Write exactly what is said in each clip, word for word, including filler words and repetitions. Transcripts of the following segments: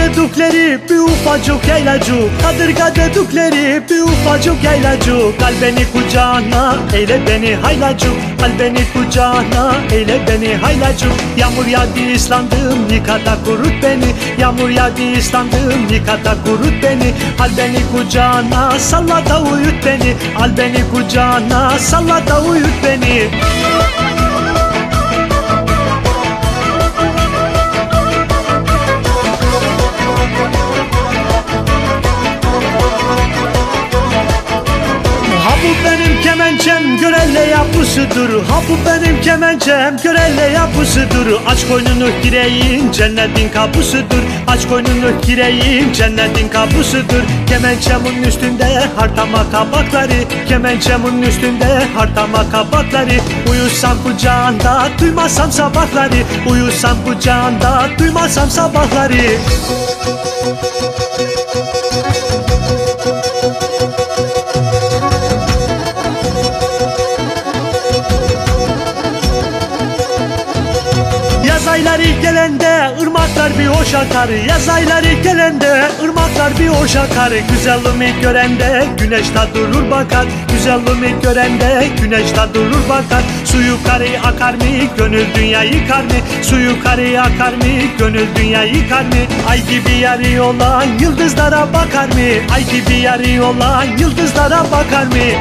dedukleri bir ufacık yaylacık, kadırga dedukleri bir ufacık yaylacık. Al beni kucağına eyle beni haylacık, al beni kucağına eyle beni haylacık. Yağmur yağdı ıslandım yıkata kurut beni, yağmur yağdı ıslandım yıkata kurut beni. Al beni kucağına salla da uyut beni, al beni kucağına salla da uyut beni. Ha bu benim kemençem görelle yapısıdır, ha bu benim kemençem görelle yapısıdır. Aç koynunu gireyim cennetin kapısıdır, aç koynunu gireyim cennetin kapısıdır. Kemençemin üstünde hartama kabakları, kemençemin üstünde hartama kabakları. Uyusam kucağında duymasam sabahları, uyusam kucağında duymasam sabahları. Yaz ayları gelende ırmaklar bir hoş akar, yaz ayları gelende ırmaklar bir hoş akar. Güzelliğimi görende güneşte durur bakar, güzelliğimi görende güneşte durur bakar. Su yukarı akar mı gönül dünya yıkar mı, su yukarı akar mı gönül dünya yıkar mı. Ay gibi yarı olan yıldızlara bakar mı, ay gibi yarı olan yıldızlara bakar mı.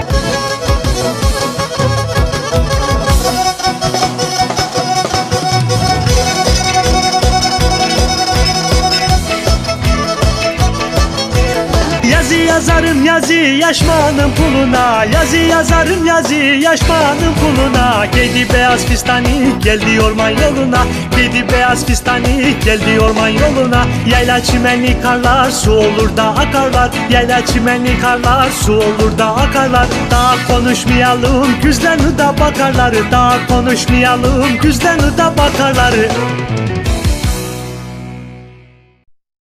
Yazı yazarım yazı yaşmanın puluna, yazı yazarım yazı yaşmanın puluna. Giydi beyaz fistani geldi orman yoluna, giydi beyaz fistani geldi orman yoluna. Yayla çimenli karlar su olur da akarlar, yayla çimenli karlar su olur da akarlar. Daha konuşmayalım güzlerini de bakarlar, daha konuşmayalım güzlerini de bakarlar.